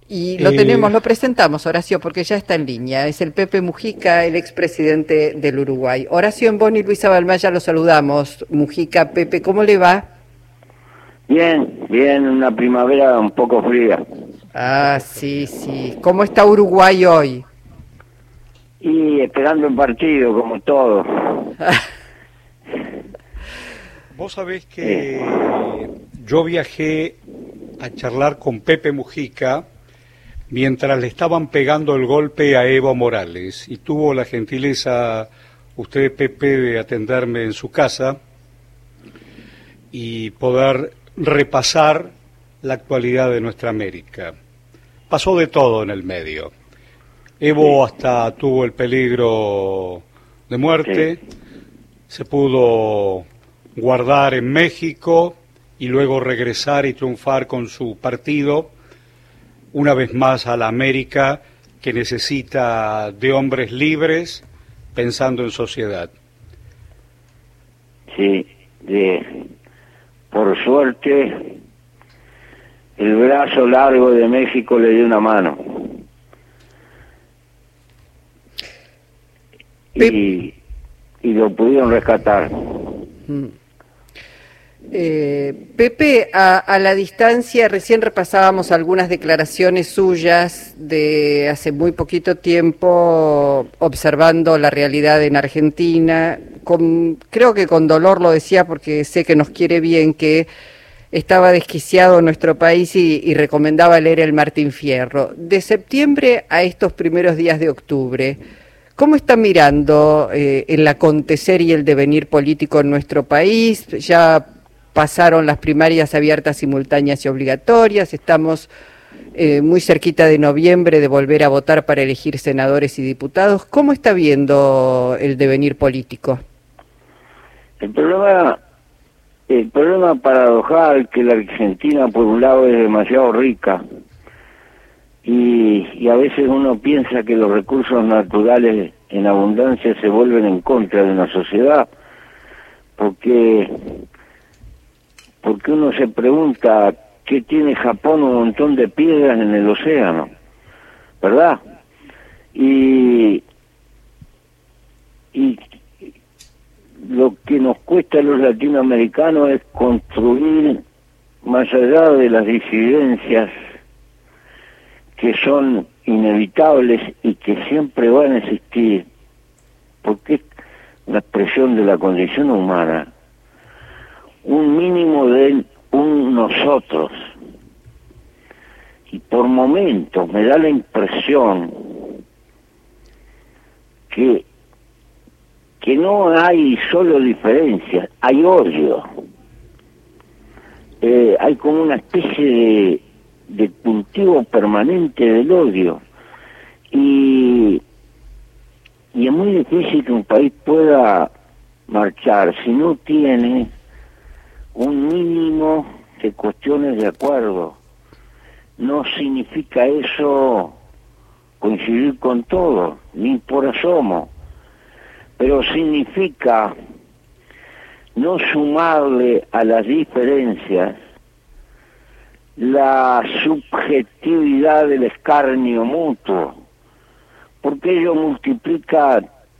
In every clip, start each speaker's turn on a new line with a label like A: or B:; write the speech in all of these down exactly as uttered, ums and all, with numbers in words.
A: Y lo
B: Eh,
A: tenemos, lo presentamos, Horacio, porque ya está en línea. Es el Pepe Mujica, el expresidente del Uruguay. Horacio Emboni y Luisa Balmaya, lo saludamos. Mujica, Pepe, ¿cómo le va?
C: Bien, bien, una primavera un poco fría.
A: Ah, sí, sí. ¿Cómo está Uruguay hoy?
C: Y esperando el partido, como todo.
B: Vos sabés
C: Eh,
B: que yo viajé a charlar con Pepe Mujica mientras le estaban pegando el golpe a Evo Morales, y tuvo la gentileza usted, Pepe, de atenderme en su casa y poder repasar la actualidad de nuestra América. Pasó de todo en el medio. Evo hasta tuvo el peligro de muerte,
C: sí,
B: se pudo guardar en México y luego regresar y triunfar con su partido, una vez más a la América que necesita de hombres libres pensando en sociedad.
C: sí, de, por suerte, el brazo largo de México le dio una mano. Y, y lo pudieron rescatar.
A: Mm. Eh, Pepe, a, a la distancia, recién repasábamos algunas declaraciones suyas de hace muy poquito tiempo, observando la realidad en Argentina. Con, creo que con dolor lo decía, porque sé que nos quiere bien, que estaba desquiciado nuestro país y, y recomendaba leer el Martín Fierro. De septiembre a estos primeros días de octubre, ¿cómo está mirando eh, el acontecer y el devenir político en nuestro país? Ya pasaron las primarias abiertas, simultáneas y obligatorias, estamos eh, muy cerquita de noviembre de volver a votar para elegir senadores y diputados. ¿Cómo está viendo el devenir político?
C: El problema, el problema paradojal que la Argentina por un lado es demasiado rica y, y a veces uno piensa que los recursos naturales en abundancia se vuelven en contra de una sociedad, porque porque uno se pregunta qué tiene Japón, un montón de piedras en el océano, ¿verdad? Y y lo que nos cuesta a los latinoamericanos es construir, más allá de las disidencias que son inevitables y que siempre van a existir, porque es la expresión de la condición humana, un mínimo de un nosotros. Y por momentos me da la impresión que que no hay solo diferencias, hay odio. Eh, hay como una especie de, de cultivo permanente del odio. Y, y es muy difícil que un país pueda marchar si no tiene un mínimo de cuestiones de acuerdo. No significa eso coincidir con todo, ni por asomo, pero significa no sumarle a las diferencias la subjetividad del escarnio mutuo, porque ello multiplica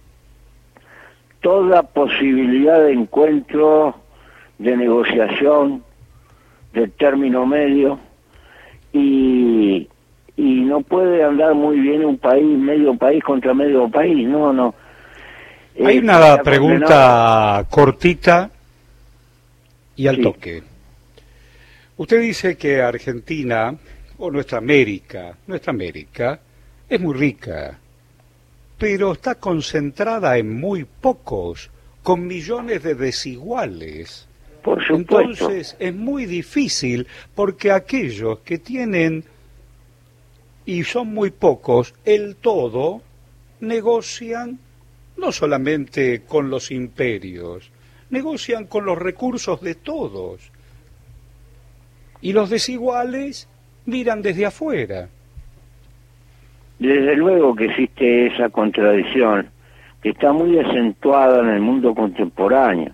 C: toda posibilidad de encuentro, de negociación, de término medio, y, y no puede andar muy bien un país, medio país contra medio país, no, no.
B: Hay
C: Eh,
B: una
C: está
B: pregunta
C: condenado.
B: cortita y al
C: Sí.
B: toque. Usted dice que Argentina, o nuestra América, nuestra América, es muy rica, pero está concentrada en muy pocos, con millones de desiguales.
C: Por supuesto.
B: Entonces es muy difícil, porque aquellos que tienen, y son muy pocos, el todo, negocian no solamente con los imperios, negocian con los recursos de todos. Y los desiguales miran desde afuera.
C: Desde luego que existe esa contradicción, que está muy acentuada en el mundo contemporáneo.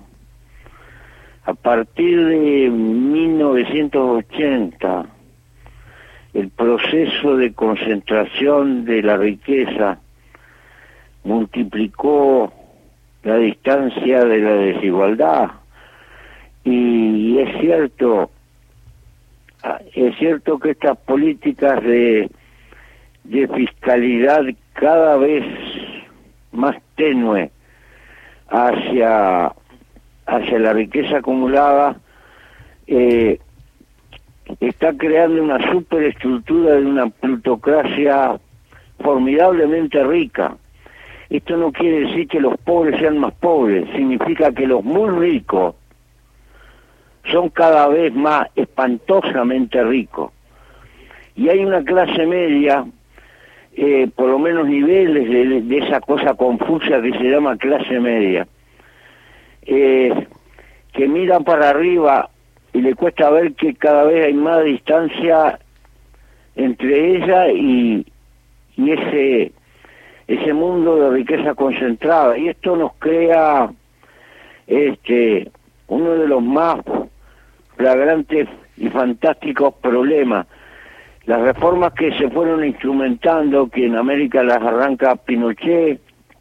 C: A partir de mil novecientos ochenta, el proceso de concentración de la riqueza multiplicó la distancia de la desigualdad. Y es cierto, es cierto que estas políticas de, de fiscalidad cada vez más tenue hacia, hacia la riqueza acumulada eh, está creando una superestructura de una plutocracia formidablemente rica. Esto no quiere decir que los pobres sean más pobres, significa que los muy ricos son cada vez más espantosamente ricos. Y hay una clase media, eh, por lo menos niveles de, de esa cosa confusa que se llama clase media, eh, que mira para arriba y le cuesta ver que cada vez hay más distancia entre ella y, y ese, ese mundo de riqueza concentrada. Y esto nos crea este uno de los más flagrantes y fantásticos problemas. Las reformas que se fueron instrumentando, que en América las arranca Pinochet,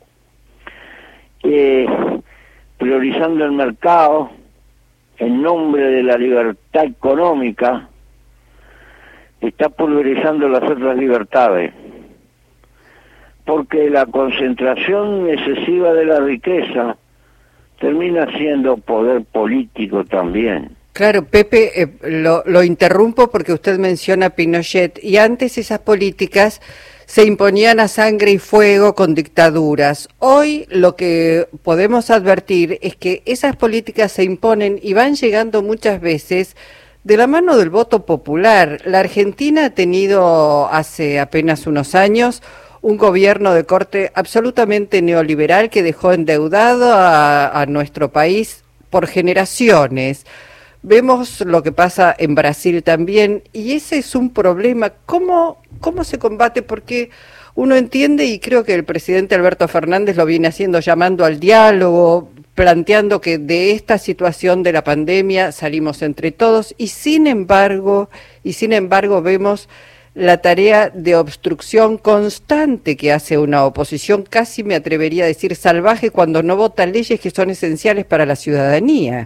C: eh, priorizando el mercado en nombre de la libertad económica, está pulverizando las otras libertades, porque la concentración excesiva de la riqueza termina siendo poder político también.
A: Claro, Pepe, eh, lo, lo interrumpo porque usted menciona a Pinochet, y antes esas políticas se imponían a sangre y fuego con dictaduras. Hoy lo que podemos advertir es que esas políticas se imponen y van llegando muchas veces de la mano del voto popular. La Argentina ha tenido hace apenas unos años un gobierno de corte absolutamente neoliberal que dejó endeudado a, a nuestro país por generaciones. Vemos lo que pasa en Brasil también, y ese es un problema. ¿Cómo, cómo se combate? Porque uno entiende, y creo que el presidente Alberto Fernández lo viene haciendo, llamando al diálogo, planteando que de esta situación de la pandemia salimos entre todos, y sin embargo, y sin embargo vemos la tarea de obstrucción constante que hace una oposición, casi me atrevería a decir salvaje, cuando no vota leyes que son esenciales para la ciudadanía.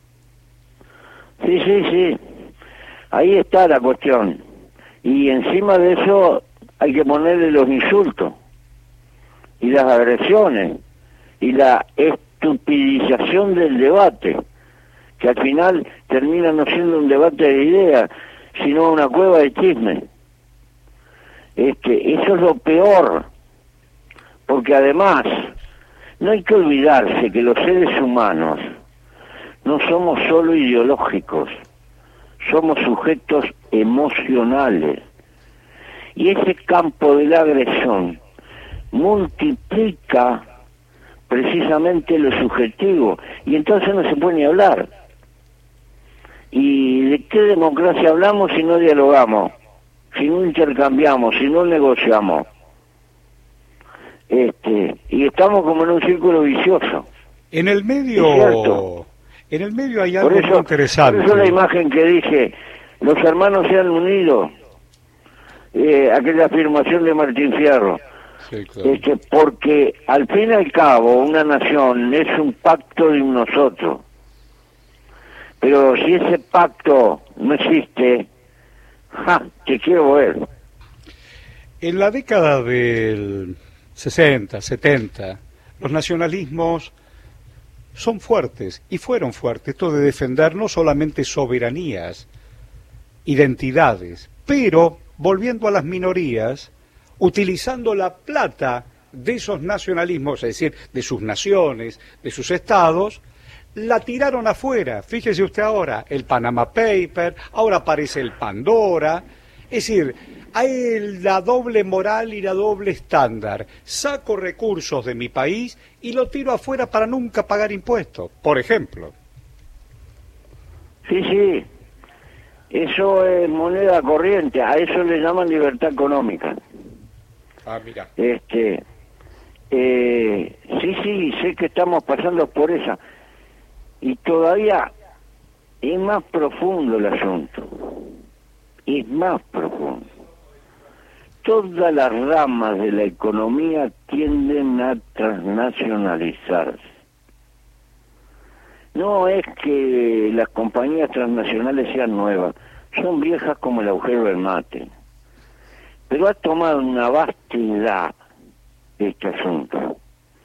C: Sí, sí, sí. Ahí está la cuestión. Y encima de eso hay que ponerle los insultos y las agresiones y la estupidización del debate, que al final termina no siendo un debate de ideas, sino una cueva de chisme. Este, eso es lo peor, porque además no hay que olvidarse que los seres humanos no somos solo ideológicos, somos sujetos emocionales. Y ese campo de la agresión multiplica precisamente lo subjetivo, y entonces no se puede ni hablar. ¿Y de qué democracia hablamos si no dialogamos, si no intercambiamos, si no negociamos? Este, y estamos como en un círculo vicioso.
B: En el medio... En el medio hay algo
C: por eso,
B: muy interesante.
C: Por eso la imagen que dije, los hermanos se han unido, eh, aquella afirmación de Martín Fierro,
B: sí, claro.
C: este, porque al fin y al cabo una nación es un pacto de nosotros. Pero si ese pacto no existe, ¡ja! Te quiero ver.
B: En la década del sesenta, setenta, los nacionalismos son fuertes, y fueron fuertes, esto de defender no solamente soberanías, identidades, pero, volviendo a las minorías, utilizando la plata de esos nacionalismos, es decir, de sus naciones, de sus estados, la tiraron afuera. Fíjese usted ahora, el Panama Paper, ahora aparece el Pandora, es decir, hay la doble moral y la doble estándar. Saco recursos de mi país y lo tiro afuera para nunca pagar impuestos, por ejemplo.
C: Sí, sí, eso es moneda corriente, a eso le llaman libertad económica.
B: Ah, mira.
C: Este, eh, sí, sí, sé que estamos pasando por esa, y todavía es más profundo el asunto. es más profundo. Todas las ramas de la economía tienden a transnacionalizarse. No es que las compañías transnacionales sean nuevas, son viejas como el agujero del mate. Pero ha tomado una vastedad este asunto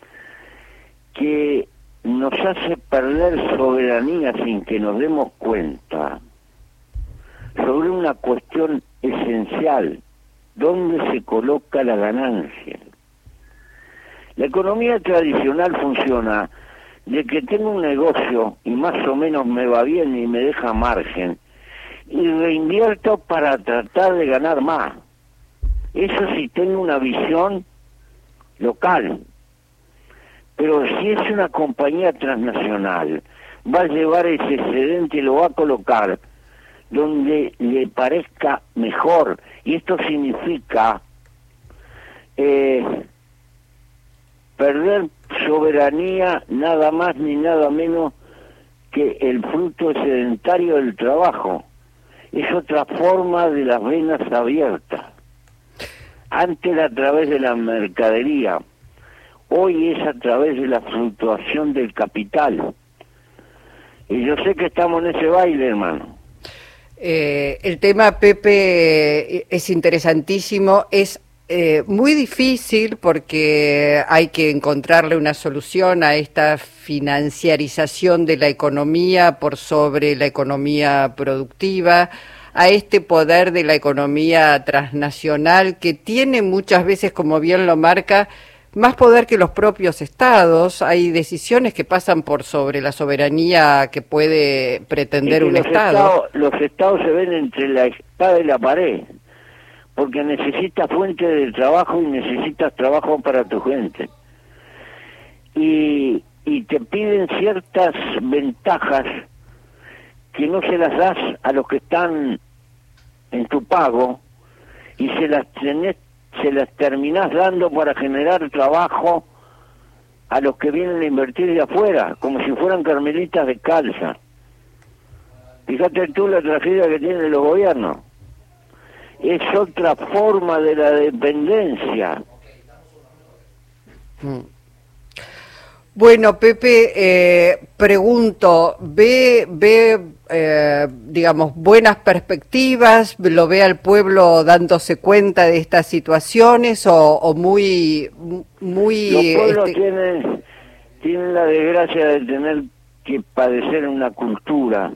C: que nos hace perder soberanía sin que nos demos cuenta sobre una cuestión esencial: ¿dónde se coloca la ganancia? La economía tradicional funciona de que tengo un negocio y más o menos me va bien y me deja margen, y reinvierto para tratar de ganar más. Eso sí, tengo una visión local. Pero si es una compañía transnacional, va a llevar ese excedente y lo va a colocar donde le parezca mejor. Y esto significa eh, perder soberanía, nada más ni nada menos que el fruto excedentario del trabajo. Es otra forma de las venas abiertas. Antes era a través de la mercadería, hoy es a través de la fluctuación del capital. Y yo sé que estamos en ese baile, hermano.
A: Eh, el tema, Pepe, es interesantísimo, es eh, muy difícil porque hay que encontrarle una solución a esta financiarización de la economía por sobre la economía productiva, a este poder de la economía transnacional que tiene muchas veces, como bien lo marca, más poder que los propios estados. Hay decisiones que pasan por sobre la soberanía que puede pretender
C: es que
A: un
C: los
A: estado.
C: Estados, los estados se ven entre la espada y la pared, porque necesitas fuente de trabajo y necesitas trabajo para tu gente. Y, y te piden ciertas ventajas que no se las das a los que están en tu pago y se las tenés, se las terminás dando para generar trabajo a los que vienen a invertir de afuera, como si fueran carmelitas de calza. Fíjate tú la tragedia que tienen los gobiernos. Es otra forma de la dependencia.
A: Mm. Bueno, Pepe, eh, pregunto, ¿ve, ve eh, digamos, buenas perspectivas? ¿Lo ve al pueblo dándose cuenta de estas situaciones o, o muy... muy
C: Los pueblos
A: este...
C: tienen, tienen la desgracia de tener que padecer una cultura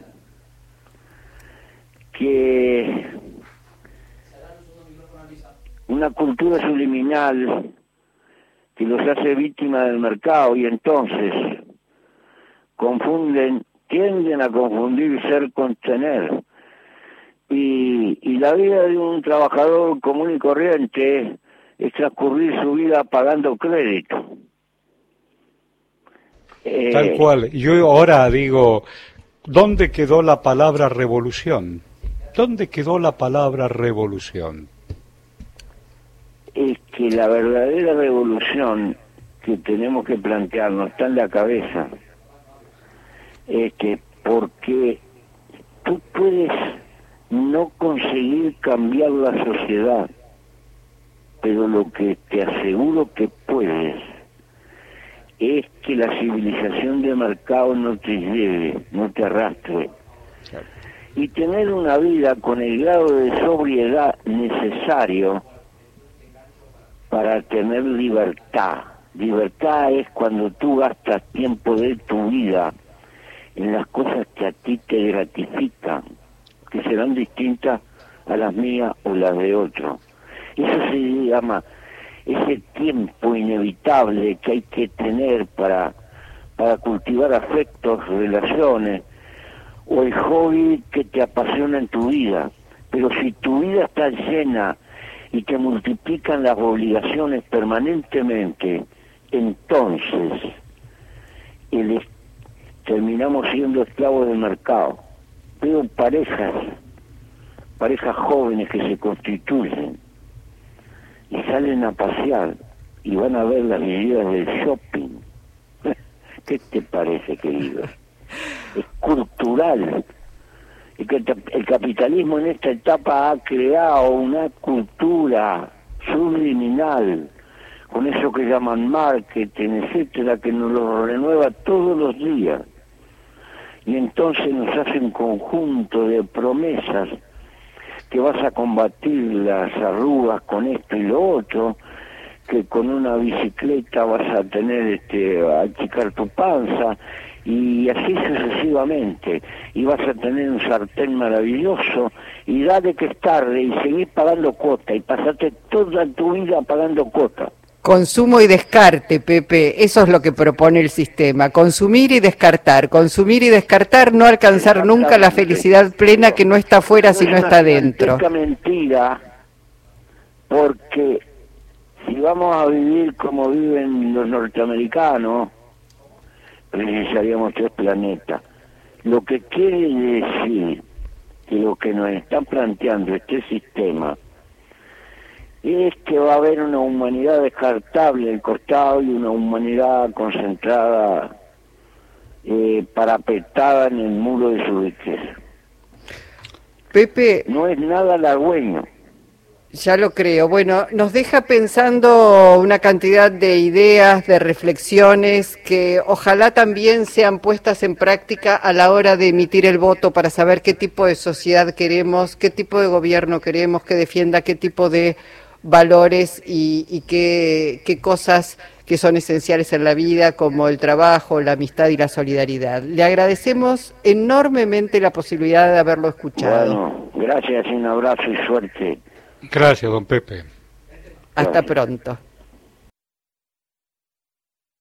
C: que... una cultura subliminal que los hace víctimas del mercado, y entonces confunden, tienden a confundir ser con tener. Y, y la vida de un trabajador común y corriente es transcurrir su vida pagando crédito.
B: Eh, Tal cual. Yo ahora digo, ¿dónde quedó la palabra revolución? ¿Dónde quedó la palabra revolución?
C: Es que la verdadera revolución que tenemos que plantearnos está en la cabeza. Es que porque tú puedes no conseguir cambiar la sociedad, pero lo que te aseguro que puedes es que la civilización de mercado no te lleve, no te arrastre. Y tener una vida con el grado de sobriedad necesario para tener libertad. Libertad es cuando tú gastas tiempo de tu vida en las cosas que a ti te gratifican, que serán distintas a las mías o las de otro. Eso se llama ese tiempo inevitable que hay que tener para, para cultivar afectos, relaciones, o el hobby que te apasiona en tu vida. Pero si tu vida está llena y te multiplican las obligaciones permanentemente, entonces el, terminamos siendo esclavos del mercado. Veo parejas, parejas jóvenes que se constituyen y salen a pasear y van a ver las medidas del shopping. ¿Qué te parece, querido? Es cultural el, que el capitalismo en esta etapa ha creado una cultura subliminal, con eso que llaman marketing, etcétera, que nos lo renueva todos los días. Y entonces nos hace un conjunto de promesas que vas a combatir las arrugas con esto y lo otro, que con una bicicleta vas a tener, este, a achicar tu panza, y así sucesivamente, y vas a tener un sartén maravilloso, y dale que es tarde, y seguís pagando cuota, y pasaste toda tu vida pagando cuota.
A: Consumo y descarte, Pepe, eso es lo que propone el sistema, consumir y descartar, consumir y descartar, no alcanzar nunca la felicidad plena que no está afuera sino está dentro.
C: Es una mentira, porque si vamos a vivir como viven los norteamericanos, precisaríamos tres planetas. Lo que quiere decir que lo que nos están planteando este sistema es que va a haber una humanidad descartable al costado y una humanidad concentrada, eh, parapetada en el muro de su riqueza.
A: Pepe,
C: no es nada halagüeño.
A: Ya lo creo. Bueno, nos deja pensando una cantidad de ideas, de reflexiones que ojalá también sean puestas en práctica a la hora de emitir el voto para saber qué tipo de sociedad queremos, qué tipo de gobierno queremos que defienda qué tipo de valores y, y qué, qué cosas que son esenciales en la vida, como el trabajo, la amistad y la solidaridad. Le agradecemos enormemente la posibilidad de haberlo escuchado.
C: Bueno, gracias, un abrazo y suerte.
B: Gracias, don Pepe.
A: Hasta pronto.